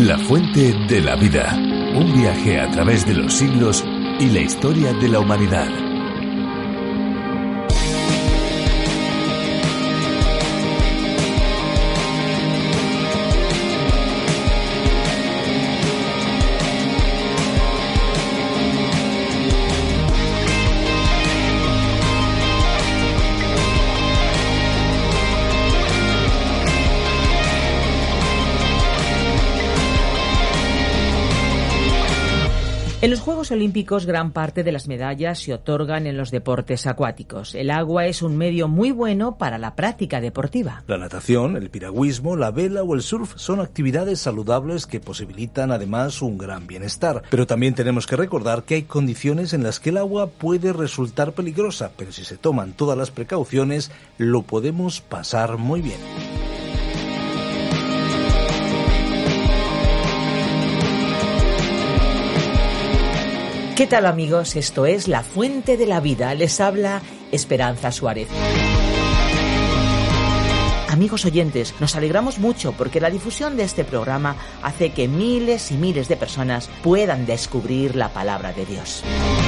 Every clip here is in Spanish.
La fuente de la vida. Un viaje a través de los siglos y la historia de la humanidad. En los Juegos Olímpicos, gran parte de las medallas se otorgan en los deportes acuáticos. El agua es un medio muy bueno para la práctica deportiva. La natación, el piragüismo, la vela o el surf son actividades saludables que posibilitan además un gran bienestar. Pero también tenemos que recordar que hay condiciones en las que el agua puede resultar peligrosa, pero si se toman todas las precauciones, lo podemos pasar muy bien. ¿Qué tal, amigos? Esto es La Fuente de la Vida. Les habla Esperanza Suárez. Amigos oyentes, nos alegramos mucho porque la difusión de este programa hace que miles y miles de personas puedan descubrir la palabra de Dios.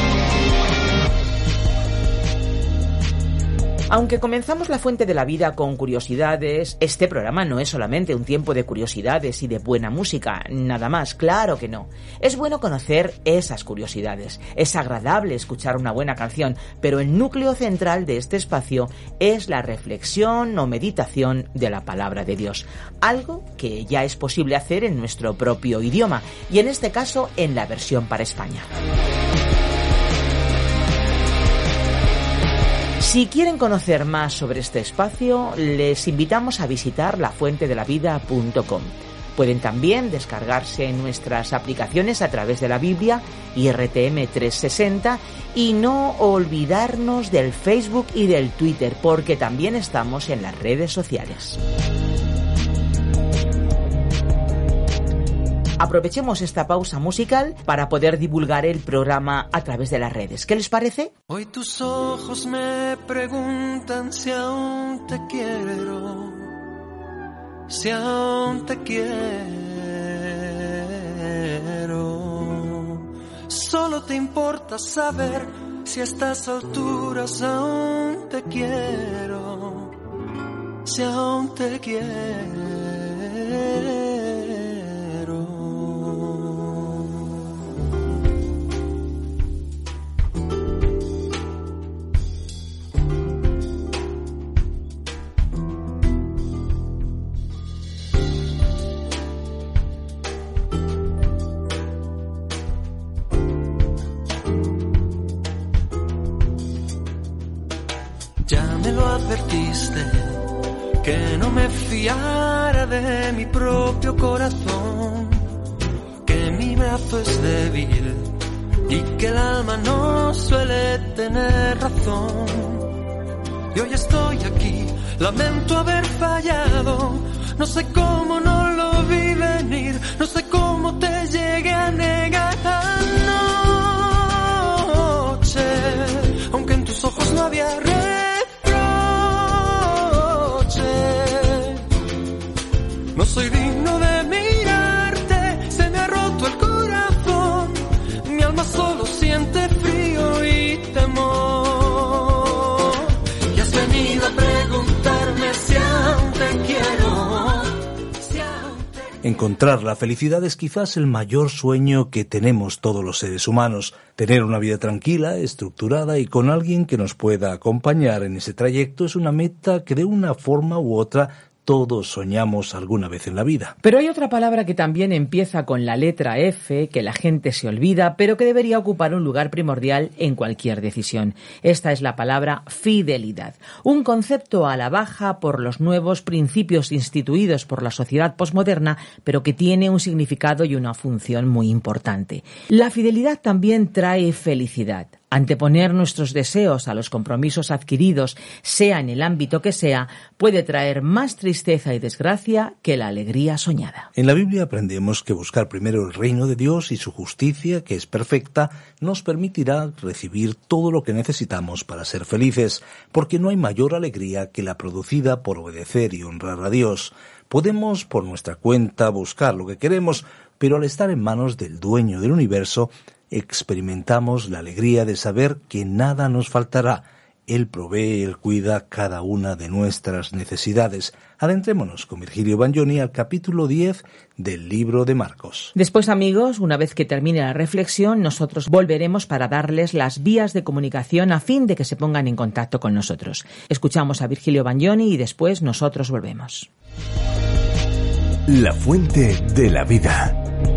Aunque comenzamos La Fuente de la Vida con curiosidades, este programa no es solamente un tiempo de curiosidades y de buena música, nada más, claro que no. Es bueno conocer esas curiosidades, es agradable escuchar una buena canción, pero el núcleo central de este espacio es la reflexión o meditación de la palabra de Dios, algo que ya es posible hacer en nuestro propio idioma, y en este caso en la versión para España. Si quieren conocer más sobre este espacio, les invitamos a visitar lafuentedelavida.com. Pueden también descargarse nuestras aplicaciones a través de la Biblia y RTM 360 y no olvidarnos del Facebook y del Twitter, porque también estamos en las redes sociales. Aprovechemos esta pausa musical para poder divulgar el programa a través de las redes. ¿Qué les parece? Hoy tus ojos me preguntan si aún te quiero, si aún te quiero. Solo te importa saber si a estas alturas aún te quiero, si aún te quiero. Advertiste que no me fiara de mi propio corazón, que mi brazo es débil y que el alma no suele tener razón. Y hoy estoy aquí, lamento haber fallado, no sé cómo no lo vi venir, no sé cómo te llegué a negar anoche, aunque en tus ojos no había no soy digno de mirarte, se me ha roto el corazón, mi alma solo siente frío y temor. Y has venido a preguntarme si aún te quiero, si aún te quiero. Encontrar la felicidad es quizás el mayor sueño que tenemos todos los seres humanos. Tener una vida tranquila, estructurada y con alguien que nos pueda acompañar en ese trayecto es una meta que de una forma u otra todos soñamos alguna vez en la vida. Pero hay otra palabra que también empieza con la letra F, que la gente se olvida, pero que debería ocupar un lugar primordial en cualquier decisión. Esta es la palabra fidelidad, un concepto a la baja por los nuevos principios instituidos por la sociedad posmoderna, pero que tiene un significado y una función muy importante. La fidelidad también trae felicidad. Anteponer nuestros deseos a los compromisos adquiridos, sea en el ámbito que sea, puede traer más tristeza y desgracia que la alegría soñada. En la Biblia aprendemos que buscar primero el reino de Dios y su justicia, que es perfecta, nos permitirá recibir todo lo que necesitamos para ser felices, porque no hay mayor alegría que la producida por obedecer y honrar a Dios. Podemos, por nuestra cuenta, buscar lo que queremos, pero al estar en manos del dueño del universo, experimentamos la alegría de saber que nada nos faltará. Él provee, Él cuida cada una de nuestras necesidades. Adentrémonos con Virgilio Bagnoni al capítulo 10 del libro de Marcos. Después, amigos, una vez que termine la reflexión, nosotros volveremos para darles las vías de comunicación a fin de que se pongan en contacto con nosotros. Escuchamos a Virgilio Bagnoni y después nosotros volvemos. La fuente de la vida.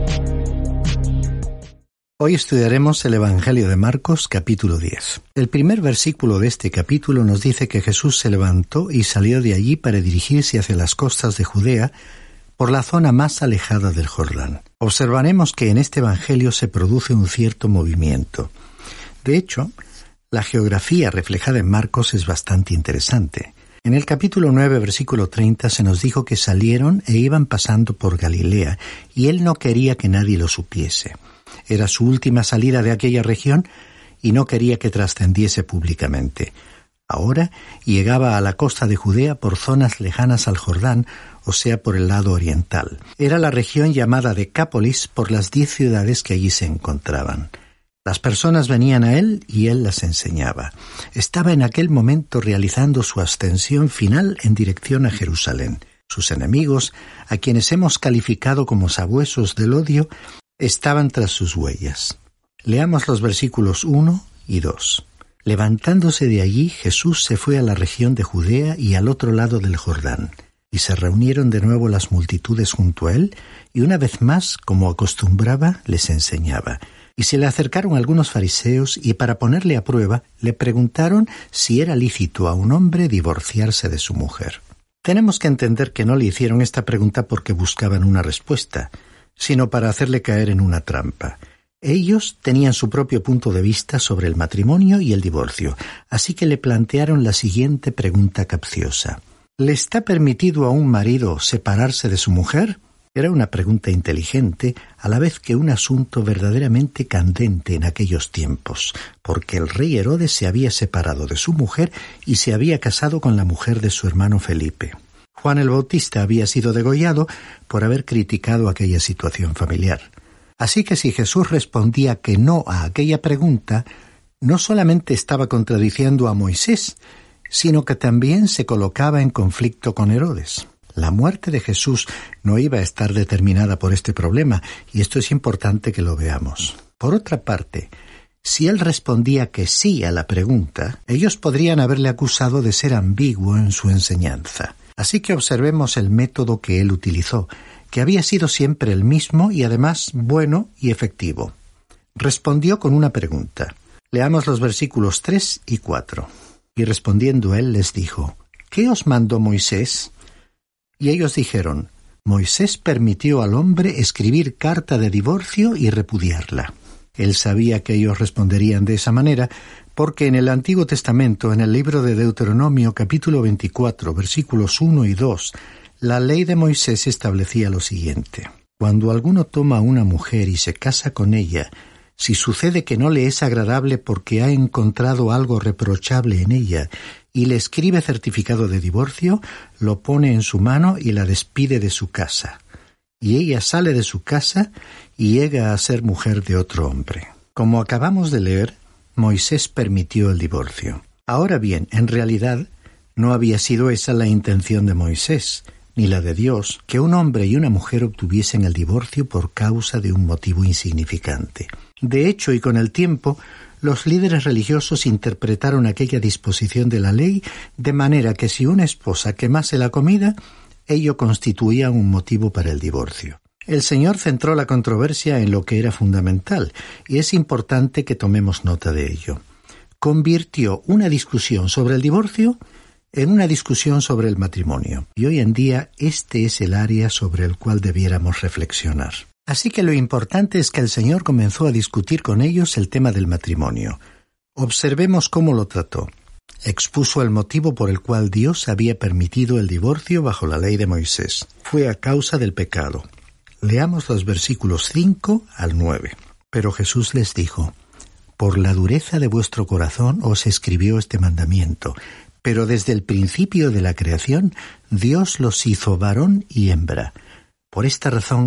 Hoy estudiaremos el Evangelio de Marcos, capítulo 10. El primer versículo de este capítulo nos dice que Jesús se levantó y salió de allí para dirigirse hacia las costas de Judea, por la zona más alejada del Jordán. Observaremos que en este Evangelio se produce un cierto movimiento. De hecho, la geografía reflejada en Marcos es bastante interesante. En el capítulo 9, versículo 30, se nos dijo que salieron e iban pasando por Galilea, y él no quería que nadie lo supiese. Era su última salida de aquella región y no quería que trascendiese públicamente. Ahora llegaba a la costa de Judea por zonas lejanas al Jordán, o sea, por el lado oriental. Era la región llamada Decápolis por las 10 ciudades que allí se encontraban. Las personas venían a él y él las enseñaba. Estaba en aquel momento realizando su ascensión final en dirección a Jerusalén. Sus enemigos, a quienes hemos calificado como sabuesos del odio, estaban tras sus huellas. Leamos los versículos 1 y 2. Levantándose de allí, Jesús se fue a la región de Judea y al otro lado del Jordán. Y se reunieron de nuevo las multitudes junto a él, y una vez más, como acostumbraba, les enseñaba. Y se le acercaron algunos fariseos, y para ponerle a prueba, le preguntaron si era lícito a un hombre divorciarse de su mujer. Tenemos que entender que no le hicieron esta pregunta porque buscaban una respuesta, sino para hacerle caer en una trampa. Ellos tenían su propio punto de vista sobre el matrimonio y el divorcio, así que le plantearon la siguiente pregunta capciosa. ¿Le está permitido a un marido separarse de su mujer? Era una pregunta inteligente, a la vez que un asunto verdaderamente candente en aquellos tiempos, porque el rey Herodes se había separado de su mujer y se había casado con la mujer de su hermano Felipe. Juan el Bautista había sido degollado por haber criticado aquella situación familiar. Así que si Jesús respondía que no a aquella pregunta, no solamente estaba contradiciendo a Moisés, sino que también se colocaba en conflicto con Herodes. La muerte de Jesús no iba a estar determinada por este problema, y esto es importante que lo veamos. Por otra parte, si él respondía que sí a la pregunta, ellos podrían haberle acusado de ser ambiguo en su enseñanza. Así que observemos el método que él utilizó, que había sido siempre el mismo y además bueno y efectivo. Respondió con una pregunta. Leamos los versículos 3 y 4. Y respondiendo él les dijo, ¿qué os mandó Moisés? Y ellos dijeron, Moisés permitió al hombre escribir carta de divorcio y repudiarla. Él sabía que ellos responderían de esa manera, porque en el Antiguo Testamento, en el libro de Deuteronomio, capítulo 24, versículos 1 y 2, la ley de Moisés establecía lo siguiente. Cuando alguno toma a una mujer y se casa con ella, si sucede que no le es agradable porque ha encontrado algo reprochable en ella y le escribe certificado de divorcio, lo pone en su mano y la despide de su casa. Y ella sale de su casa y llega a ser mujer de otro hombre. Como acabamos de leer, Moisés permitió el divorcio. Ahora bien, en realidad, no había sido esa la intención de Moisés, ni la de Dios, que un hombre y una mujer obtuviesen el divorcio por causa de un motivo insignificante. De hecho, y con el tiempo, los líderes religiosos interpretaron aquella disposición de la ley de manera que si una esposa quemase la comida, ello constituía un motivo para el divorcio. El Señor centró la controversia en lo que era fundamental, y es importante que tomemos nota de ello. Convirtió una discusión sobre el divorcio en una discusión sobre el matrimonio, y hoy en día este es el área sobre el cual debiéramos reflexionar. Así que lo importante es que el Señor comenzó a discutir con ellos el tema del matrimonio. Observemos cómo lo trató. Expuso el motivo por el cual Dios había permitido el divorcio bajo la ley de Moisés. Fue a causa del pecado. Leamos los versículos 5 al 9. Pero Jesús les dijo, por la dureza de vuestro corazón os escribió este mandamiento, pero desde el principio de la creación Dios los hizo varón y hembra. Por esta razón,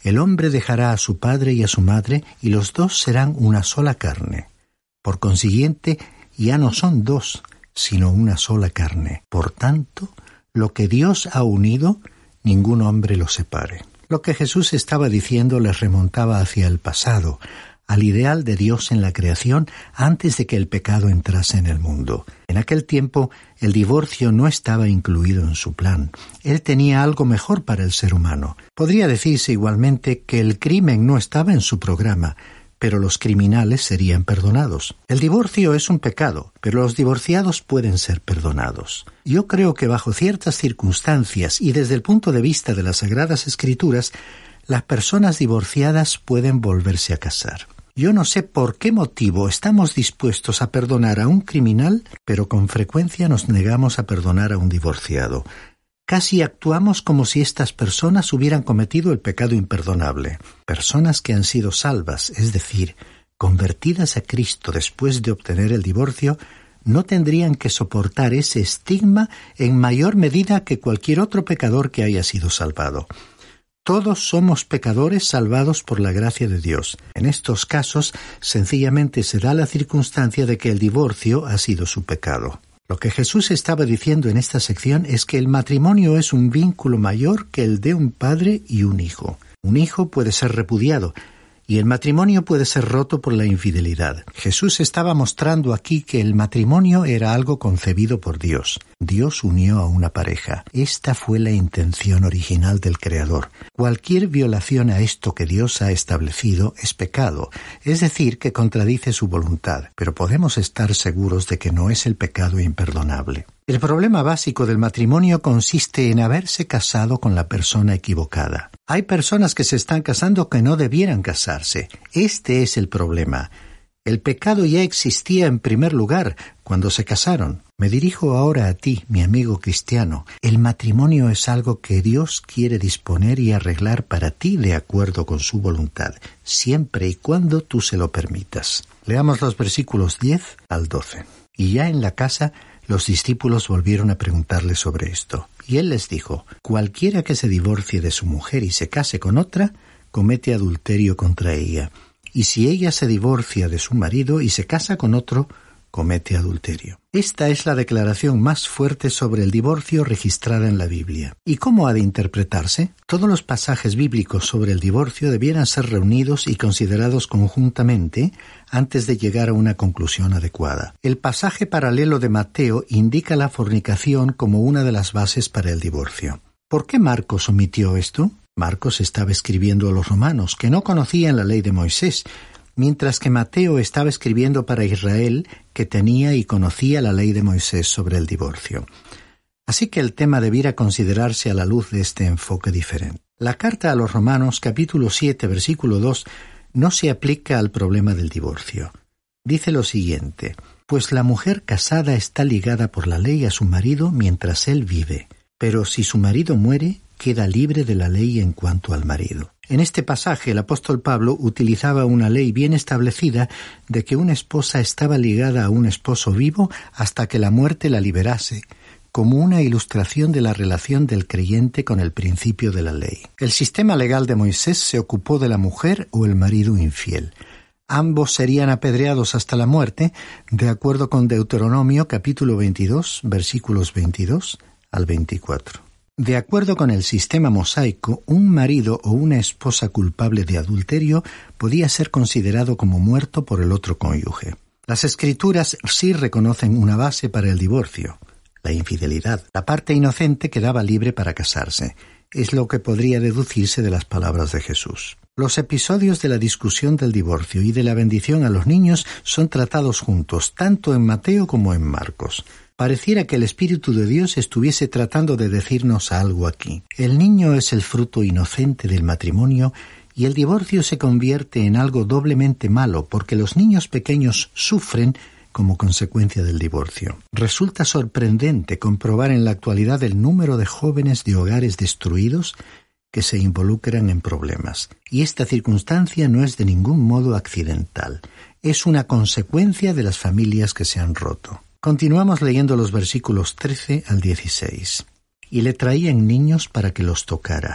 El hombre dejará a su padre y a su madre, y los dos serán una sola carne. Por consiguiente, ya no son dos, sino una sola carne. Por tanto, lo que Dios ha unido, ningún hombre lo separe. Lo que Jesús estaba diciendo les remontaba hacia el pasado, al ideal de Dios en la creación antes de que el pecado entrase en el mundo. En aquel tiempo, el divorcio no estaba incluido en su plan. Él tenía algo mejor para el ser humano. Podría decirse igualmente que el crimen no estaba en su programa, pero los criminales serían perdonados. El divorcio es un pecado, pero los divorciados pueden ser perdonados. Yo creo que bajo ciertas circunstancias y desde el punto de vista de las Sagradas Escrituras, las personas divorciadas pueden volverse a casar. Yo no sé por qué motivo estamos dispuestos a perdonar a un criminal, pero con frecuencia nos negamos a perdonar a un divorciado. Casi actuamos como si estas personas hubieran cometido el pecado imperdonable. Personas que han sido salvas, es decir, convertidas a Cristo después de obtener el divorcio, no tendrían que soportar ese estigma en mayor medida que cualquier otro pecador que haya sido salvado. Todos somos pecadores salvados por la gracia de Dios. En estos casos, sencillamente se da la circunstancia de que el divorcio ha sido su pecado. Lo que Jesús estaba diciendo en esta sección es que el matrimonio es un vínculo mayor que el de un padre y un hijo. Un hijo puede ser repudiado, y el matrimonio puede ser roto por la infidelidad. Jesús estaba mostrando aquí que el matrimonio era algo concebido por Dios. Dios unió a una pareja. Esta fue la intención original del Creador. Cualquier violación a esto que Dios ha establecido es pecado, es decir, que contradice su voluntad, pero podemos estar seguros de que no es el pecado imperdonable. El problema básico del matrimonio consiste en haberse casado con la persona equivocada. Hay personas que se están casando que no debieran casarse. Este es el problema. El pecado ya existía en primer lugar cuando se casaron. Me dirijo ahora a ti, mi amigo cristiano. El matrimonio es algo que Dios quiere disponer y arreglar para ti de acuerdo con su voluntad, siempre y cuando tú se lo permitas. Leamos los versículos 10 al 12. Y ya en la casa, los discípulos volvieron a preguntarle sobre esto. Y él les dijo: cualquiera que se divorcie de su mujer y se case con otra, comete adulterio contra ella. Y si ella se divorcia de su marido y se casa con otro, comete adulterio. Esta es la declaración más fuerte sobre el divorcio registrada en la Biblia. ¿Y cómo ha de interpretarse? Todos los pasajes bíblicos sobre el divorcio debieran ser reunidos y considerados conjuntamente antes de llegar a una conclusión adecuada. El pasaje paralelo de Mateo indica la fornicación como una de las bases para el divorcio. ¿Por qué Marcos omitió esto? Marcos estaba escribiendo a los romanos, que no conocían la ley de Moisés, mientras que Mateo estaba escribiendo para Israel, que tenía y conocía la ley de Moisés sobre el divorcio. Así que el tema debiera considerarse a la luz de este enfoque diferente. La carta a los Romanos, capítulo 7, versículo 2, no se aplica al problema del divorcio. Dice lo siguiente: pues la mujer casada está ligada por la ley a su marido mientras él vive, pero si su marido muere, queda libre de la ley en cuanto al marido. En este pasaje el apóstol Pablo utilizaba una ley bien establecida de que una esposa estaba ligada a un esposo vivo hasta que la muerte la liberase, como una ilustración de la relación del creyente con el principio de la ley. El sistema legal de Moisés se ocupó de la mujer o el marido infiel. Ambos serían apedreados hasta la muerte, de acuerdo con Deuteronomio capítulo 22, versículos 22 al 24. De acuerdo con el sistema mosaico, un marido o una esposa culpable de adulterio podía ser considerado como muerto por el otro cónyuge. Las Escrituras sí reconocen una base para el divorcio: la infidelidad. La parte inocente quedaba libre para casarse. Es lo que podría deducirse de las palabras de Jesús. Los episodios de la discusión del divorcio y de la bendición a los niños son tratados juntos, tanto en Mateo como en Marcos. Pareciera que el Espíritu de Dios estuviese tratando de decirnos algo aquí. El niño es el fruto inocente del matrimonio y el divorcio se convierte en algo doblemente malo porque los niños pequeños sufren como consecuencia del divorcio. Resulta sorprendente comprobar en la actualidad el número de jóvenes de hogares destruidos que se involucran en problemas. Y esta circunstancia no es de ningún modo accidental. Es una consecuencia de las familias que se han roto. Continuamos leyendo los versículos 13 al 16. Y le traían niños para que los tocara,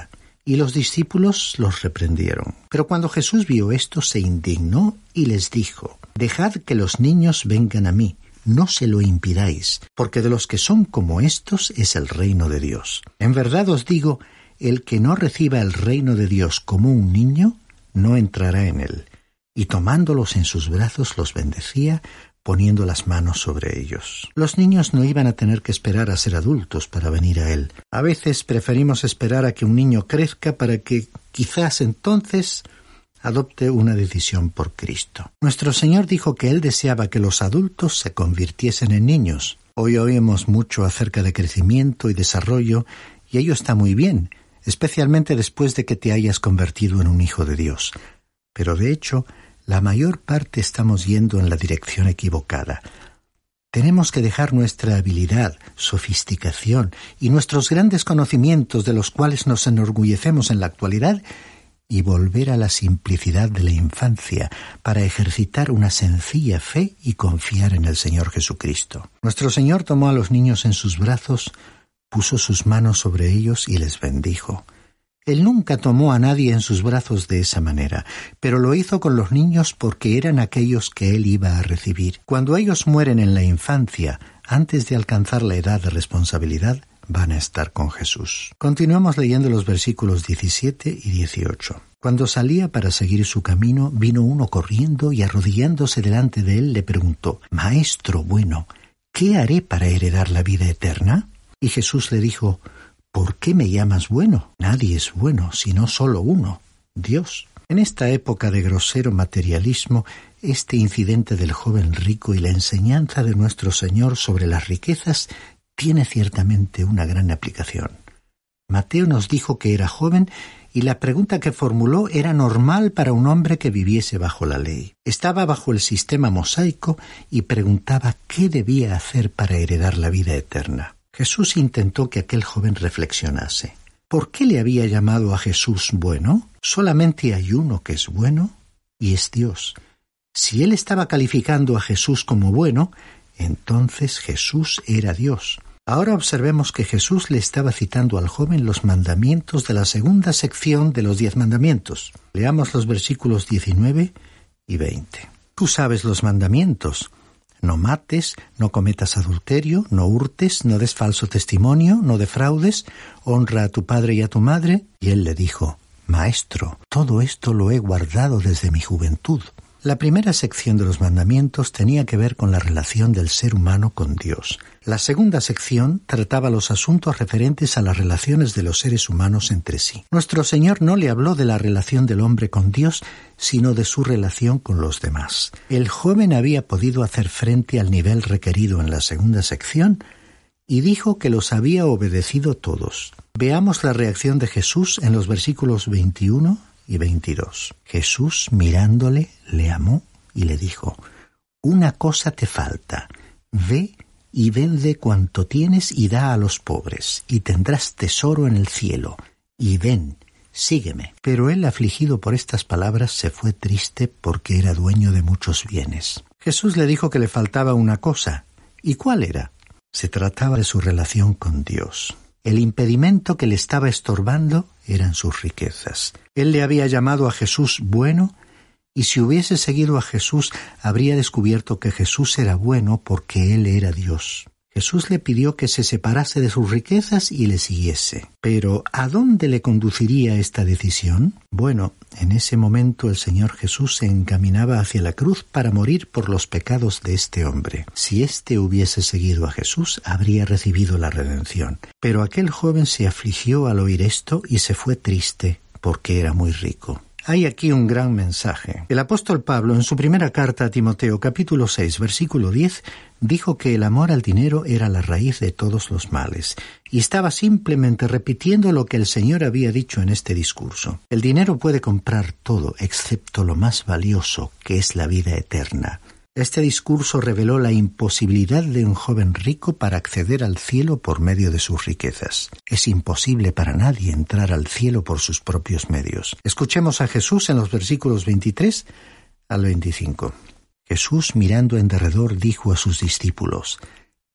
Y los discípulos los reprendieron. Pero cuando Jesús vio esto, se indignó y les dijo: «Dejad que los niños vengan a mí, no se lo impidáis, porque de los que son como estos es el reino de Dios. En verdad os digo, el que no reciba el reino de Dios como un niño, no entrará en él». Y tomándolos en sus brazos los bendecía, poniendo las manos sobre ellos. Los niños no iban a tener que esperar a ser adultos para venir a él. A veces preferimos esperar a que un niño crezca para que quizás entonces adopte una decisión por Cristo. Nuestro Señor dijo que Él deseaba que los adultos se convirtiesen en niños. Hoy oímos mucho acerca de crecimiento y desarrollo, y ello está muy bien, especialmente después de que te hayas convertido en un hijo de Dios. Pero de hecho, la mayor parte estamos yendo en la dirección equivocada. Tenemos que dejar nuestra habilidad, sofisticación y nuestros grandes conocimientos de los cuales nos enorgullecemos en la actualidad y volver a la simplicidad de la infancia para ejercitar una sencilla fe y confiar en el Señor Jesucristo. Nuestro Señor tomó a los niños en sus brazos, puso sus manos sobre ellos y les bendijo. Él nunca tomó a nadie en sus brazos de esa manera, pero lo hizo con los niños porque eran aquellos que Él iba a recibir. Cuando ellos mueren en la infancia, antes de alcanzar la edad de responsabilidad, van a estar con Jesús. Continuamos leyendo los versículos 17 y 18. Cuando salía para seguir su camino, vino uno corriendo y arrodillándose delante de él le preguntó: «Maestro bueno, ¿qué haré para heredar la vida eterna?» Y Jesús le dijo: «¿Por qué me llamas bueno? Nadie es bueno, sino solo uno, Dios». En esta época de grosero materialismo, este incidente del joven rico y la enseñanza de nuestro Señor sobre las riquezas tiene ciertamente una gran aplicación. Mateo nos dijo que era joven y la pregunta que formuló era normal para un hombre que viviese bajo la ley. Estaba bajo el sistema mosaico y preguntaba qué debía hacer para heredar la vida eterna. Jesús intentó que aquel joven reflexionase. ¿Por qué le había llamado a Jesús bueno? Solamente hay uno que es bueno, y es Dios. Si él estaba calificando a Jesús como bueno, entonces Jesús era Dios. Ahora observemos que Jesús le estaba citando al joven los mandamientos de la segunda sección de los 10 mandamientos. Leamos los versículos 19 y 20. Tú sabes los mandamientos. No mates, no cometas adulterio, no hurtes, no des falso testimonio, no defraudes, honra a tu padre y a tu madre. Y él le dijo: Maestro, todo esto lo he guardado desde mi juventud. La primera sección de los mandamientos tenía que ver con la relación del ser humano con Dios. La segunda sección trataba los asuntos referentes a las relaciones de los seres humanos entre sí. Nuestro Señor no le habló de la relación del hombre con Dios, sino de su relación con los demás. El joven había podido hacer frente al nivel requerido en la segunda sección y dijo que los había obedecido todos. Veamos la reacción de Jesús en los versículos 21 y 22. Jesús, mirándole, le amó y le dijo: Una cosa te falta. Ve y vende cuanto tienes y da a los pobres, y tendrás tesoro en el cielo. Y ven, sígueme. Pero él, afligido por estas palabras, se fue triste porque era dueño de muchos bienes. Jesús le dijo que le faltaba una cosa. ¿Y cuál era? Se trataba de su relación con Dios. El impedimento que le estaba estorbando eran sus riquezas. Él le había llamado a Jesús bueno, y si hubiese seguido a Jesús, habría descubierto que Jesús era bueno porque Él era Dios. Jesús le pidió que se separase de sus riquezas y le siguiese. Pero, ¿a dónde le conduciría esta decisión? Bueno, en ese momento el Señor Jesús se encaminaba hacia la cruz para morir por los pecados de este hombre. Si éste hubiese seguido a Jesús, habría recibido la redención. Pero aquel joven se afligió al oír esto y se fue triste porque era muy rico. Hay aquí un gran mensaje. El apóstol Pablo, en su primera carta a Timoteo, capítulo 6, versículo 10, dijo que el amor al dinero era la raíz de todos los males, y estaba simplemente repitiendo lo que el Señor había dicho en este discurso. El dinero puede comprar todo, excepto lo más valioso, que es la vida eterna. Este discurso reveló la imposibilidad de un joven rico para acceder al cielo por medio de sus riquezas. Es imposible para nadie entrar al cielo por sus propios medios. Escuchemos a Jesús en los versículos 23 al 25. Jesús, mirando en derredor, dijo a sus discípulos: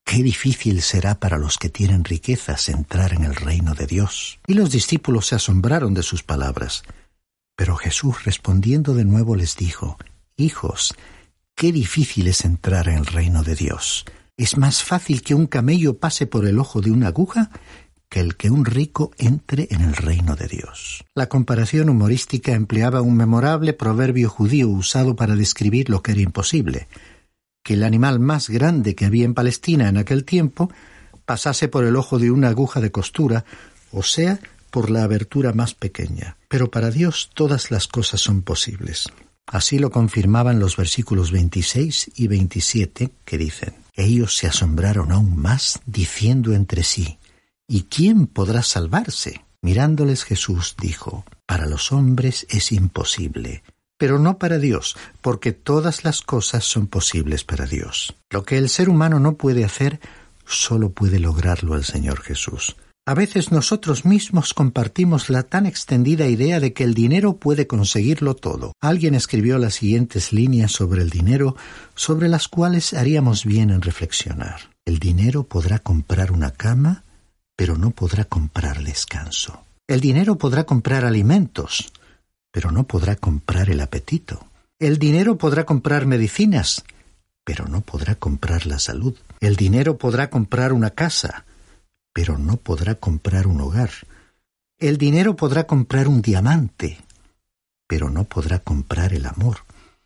qué difícil será para los que tienen riquezas entrar en el reino de Dios. Y los discípulos se asombraron de sus palabras. Pero Jesús, respondiendo de nuevo, les dijo: Hijos, qué difícil es entrar en el reino de Dios. Es más fácil que un camello pase por el ojo de una aguja que el que un rico entre en el reino de Dios. La comparación humorística empleaba un memorable proverbio judío usado para describir lo que era imposible: que el animal más grande que había en Palestina en aquel tiempo pasase por el ojo de una aguja de costura, o sea, por la abertura más pequeña. Pero para Dios todas las cosas son posibles. Así lo confirmaban los versículos 26 y 27, que dicen: Ellos se asombraron aún más, diciendo entre sí: ¿Y quién podrá salvarse? Mirándoles Jesús dijo: Para los hombres es imposible, pero no para Dios, porque todas las cosas son posibles para Dios. Lo que el ser humano no puede hacer, solo puede lograrlo el Señor Jesús. A veces nosotros mismos compartimos la tan extendida idea de que el dinero puede conseguirlo todo. Alguien escribió las siguientes líneas sobre el dinero, sobre las cuales haríamos bien en reflexionar. El dinero podrá comprar una cama, pero no podrá comprar descanso. El dinero podrá comprar alimentos, pero no podrá comprar el apetito. El dinero podrá comprar medicinas, pero no podrá comprar la salud. El dinero podrá comprar una casa, pero no podrá comprar un hogar. El dinero podrá comprar un diamante, pero no podrá comprar el amor.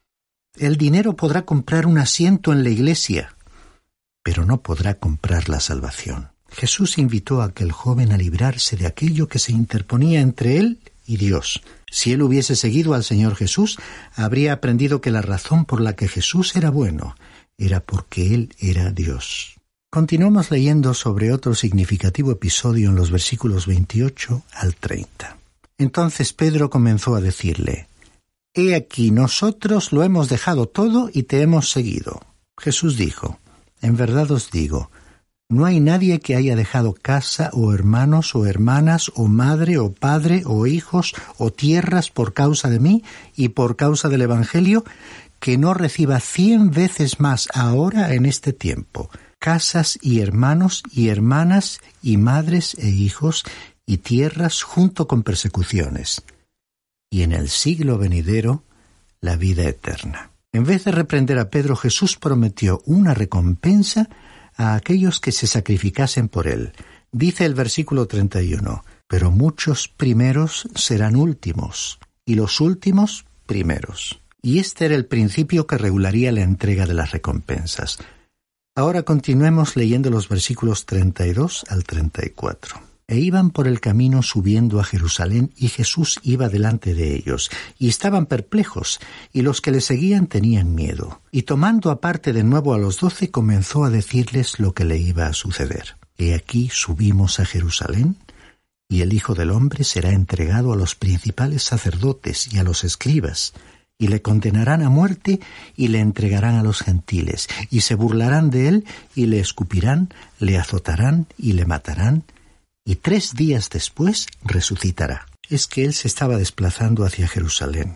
El dinero podrá comprar un asiento en la iglesia, pero no podrá comprar la salvación. Jesús invitó a aquel joven a librarse de aquello que se interponía entre él y Dios. Si él hubiese seguido al Señor Jesús, habría aprendido que la razón por la que Jesús era bueno era porque Él era Dios. Continuamos leyendo sobre otro significativo episodio en los versículos 28 al 30. Entonces Pedro comenzó a decirle: He aquí, nosotros lo hemos dejado todo y te hemos seguido. Jesús dijo: En verdad os digo, no hay nadie que haya dejado casa o hermanos o hermanas o madre o padre o hijos o tierras por causa de mí y por causa del Evangelio, que no reciba 100 veces más ahora en este tiempo, casas y hermanos y hermanas y madres e hijos y tierras junto con persecuciones, y en el siglo venidero la vida eterna. En vez de reprender a Pedro, Jesús prometió una recompensa a aquellos que se sacrificasen por él. Dice el versículo 31, pero muchos primeros serán últimos, y los últimos primeros. Y este era el principio que regularía la entrega de las recompensas. Ahora continuemos leyendo los versículos 32 al 34. E iban por el camino subiendo a Jerusalén, y Jesús iba delante de ellos, y estaban perplejos, y los que le seguían tenían miedo. Y tomando aparte de nuevo a los 12, comenzó a decirles lo que le iba a suceder. He aquí subimos a Jerusalén, y el Hijo del Hombre será entregado a los principales sacerdotes y a los escribas, y le condenarán a muerte, y le entregarán a los gentiles, y se burlarán de él, y le escupirán, le azotarán, y le matarán, y 3 días después resucitará. Es que él se estaba desplazando hacia Jerusalén.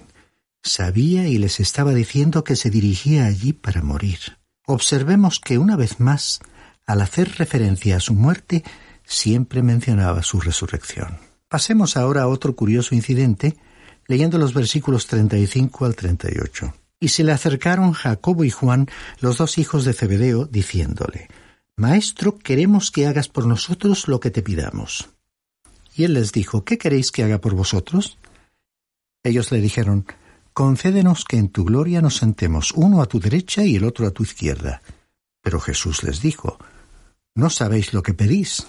Sabía y les estaba diciendo que se dirigía allí para morir. Observemos que una vez más, al hacer referencia a su muerte, siempre mencionaba su resurrección. Pasemos ahora a otro curioso incidente, leyendo los versículos 35 al 38. Y se le acercaron Jacobo y Juan, los 2 hijos de Zebedeo, diciéndole: Maestro, queremos que hagas por nosotros lo que te pidamos. Y él les dijo: ¿Qué queréis que haga por vosotros? Ellos le dijeron: Concédenos que en tu gloria nos sentemos, uno a tu derecha y el otro a tu izquierda. Pero Jesús les dijo: No sabéis lo que pedís.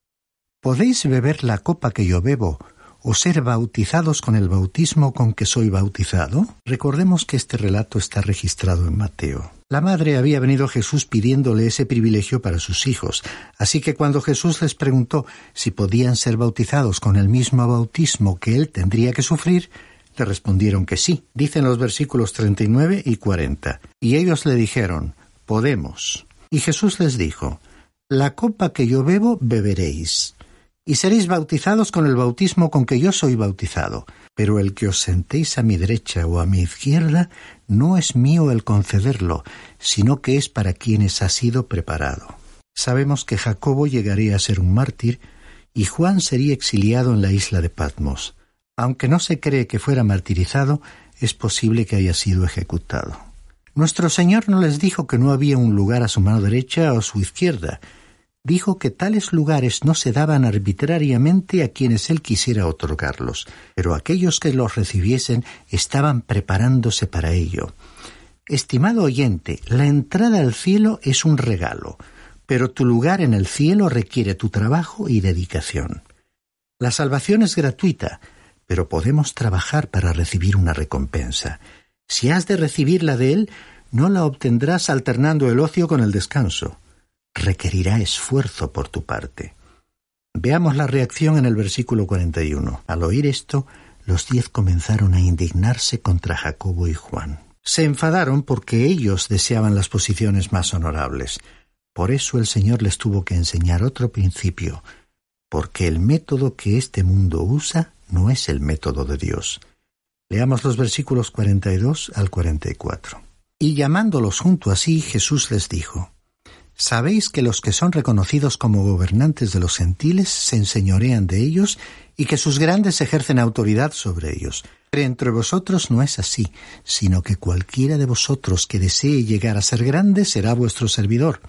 ¿Podéis beber la copa que yo bebo, o ser bautizados con el bautismo con que soy bautizado? Recordemos que este relato está registrado en Mateo. La madre había venido a Jesús pidiéndole ese privilegio para sus hijos, así que cuando Jesús les preguntó si podían ser bautizados con el mismo bautismo que él tendría que sufrir, le respondieron que sí. Dicen los versículos 39 y 40. Y ellos le dijeron: Podemos. Y Jesús les dijo: La copa que yo bebo, beberéis, y seréis bautizados con el bautismo con que yo soy bautizado. Pero el que os sentéis a mi derecha o a mi izquierda, no es mío el concederlo, sino que es para quienes ha sido preparado. Sabemos que Jacobo llegaría a ser un mártir y Juan sería exiliado en la isla de Patmos. Aunque no se cree que fuera martirizado, es posible que haya sido ejecutado. Nuestro Señor no les dijo que no había un lugar a su mano derecha o a su izquierda. Dijo que tales lugares no se daban arbitrariamente a quienes Él quisiera otorgarlos, pero aquellos que los recibiesen estaban preparándose para ello. Estimado oyente, la entrada al cielo es un regalo, pero tu lugar en el cielo requiere tu trabajo y dedicación. La salvación es gratuita, pero podemos trabajar para recibir una recompensa. Si has de recibirla de Él, no la obtendrás alternando el ocio con el descanso. Requerirá esfuerzo por tu parte. Veamos la reacción en el versículo 41. Al oír esto, los 10 comenzaron a indignarse contra Jacobo y Juan. Se enfadaron porque ellos deseaban las posiciones más honorables. Por eso el Señor les tuvo que enseñar otro principio, porque el método que este mundo usa no es el método de Dios. Leamos los versículos 42 al 44. Y llamándolos junto a sí, Jesús les dijo: ¿Sabéis que los que son reconocidos como gobernantes de los gentiles se enseñorean de ellos y que sus grandes ejercen autoridad sobre ellos? Pero entre vosotros no es así, sino que cualquiera de vosotros que desee llegar a ser grande será vuestro servidor.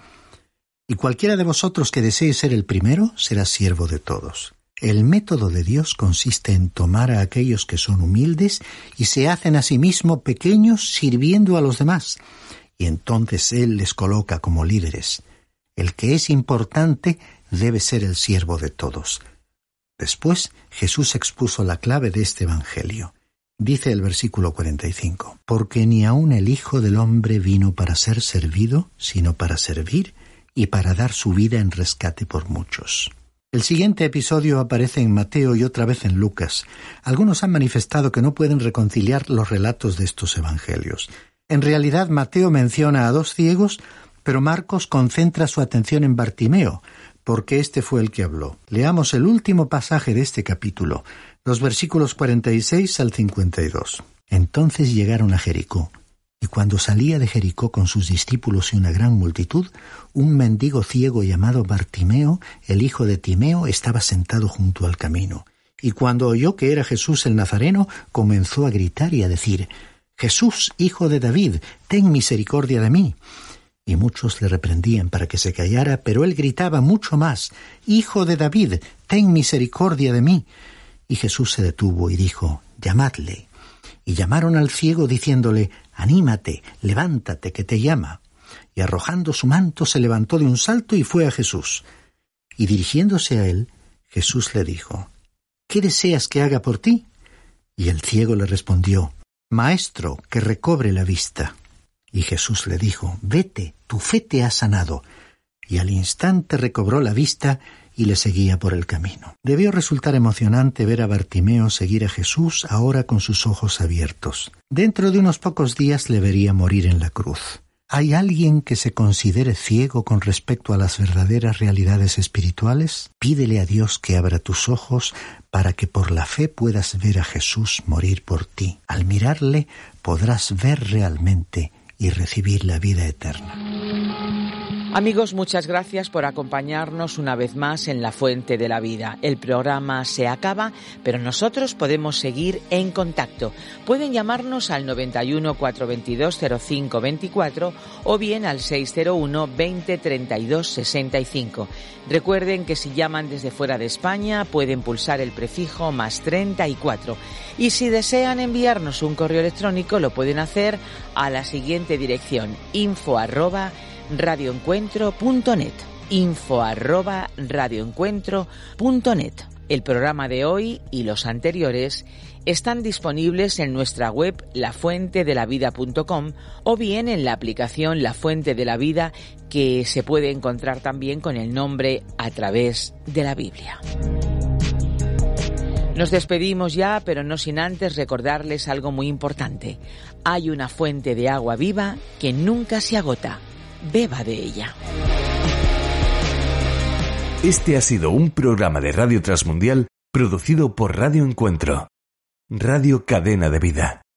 Y cualquiera de vosotros que desee ser el primero será siervo de todos. El método de Dios consiste en tomar a aquellos que son humildes y se hacen a sí mismos pequeños sirviendo a los demás, y entonces Él les coloca como líderes. El que es importante debe ser el siervo de todos. Después Jesús expuso la clave de este evangelio. Dice el versículo 45, porque ni aun el Hijo del Hombre vino para ser servido, sino para servir y para dar su vida en rescate por muchos. El siguiente episodio aparece en Mateo y otra vez en Lucas. Algunos han manifestado que no pueden reconciliar los relatos de estos evangelios. En realidad, Mateo menciona a 2 ciegos, pero Marcos concentra su atención en Bartimeo, porque este fue el que habló. Leamos el último pasaje de este capítulo, los versículos 46 al 52. Entonces llegaron a Jericó. Y cuando salía de Jericó con sus discípulos y una gran multitud, un mendigo ciego llamado Bartimeo, el hijo de Timeo, estaba sentado junto al camino. Y cuando oyó que era Jesús el Nazareno, comenzó a gritar y a decir: «Jesús, hijo de David, ten misericordia de mí». Y muchos le reprendían para que se callara, pero él gritaba mucho más: «Hijo de David, ten misericordia de mí». Y Jesús se detuvo y dijo: «Llamadle». Y llamaron al ciego diciéndole: «Anímate, levántate, que te llama». Y arrojando su manto se levantó de un salto y fue a Jesús. Y dirigiéndose a él, Jesús le dijo: «¿Qué deseas que haga por ti?». Y el ciego le respondió: «Maestro, que recobre la vista». Y Jesús le dijo: «Vete, tu fe te ha sanado». Y al instante recobró la vista y le seguía por el camino. Debió resultar emocionante ver a Bartimeo seguir a Jesús ahora con sus ojos abiertos. Dentro de unos pocos días le vería morir en la cruz. ¿Hay alguien que se considere ciego con respecto a las verdaderas realidades espirituales? Pídele a Dios que abra tus ojos para que por la fe puedas ver a Jesús morir por ti. Al mirarle podrás ver realmente y recibir la vida eterna. Amigos, muchas gracias por acompañarnos una vez más en La Fuente de la Vida. El programa se acaba, pero nosotros podemos seguir en contacto. Pueden llamarnos al 91 422 0524 o bien al 601 20 32 65. Recuerden que si llaman desde fuera de España pueden pulsar el prefijo +34. Y si desean enviarnos un correo electrónico lo pueden hacer a la siguiente dirección: info@radioencuentro.net. info@radioencuentro.net. El programa de hoy y los anteriores están disponibles en nuestra web lafuentedelavida.com o bien en la aplicación La Fuente de la Vida, que se puede encontrar también con el nombre A Través de la Biblia. Nos despedimos ya, pero no sin antes recordarles algo muy importante. Hay una fuente de agua viva que nunca se agota. Beba de ella. Este ha sido un programa de Radio Transmundial producido por Radio Encuentro, Radio Cadena de Vida.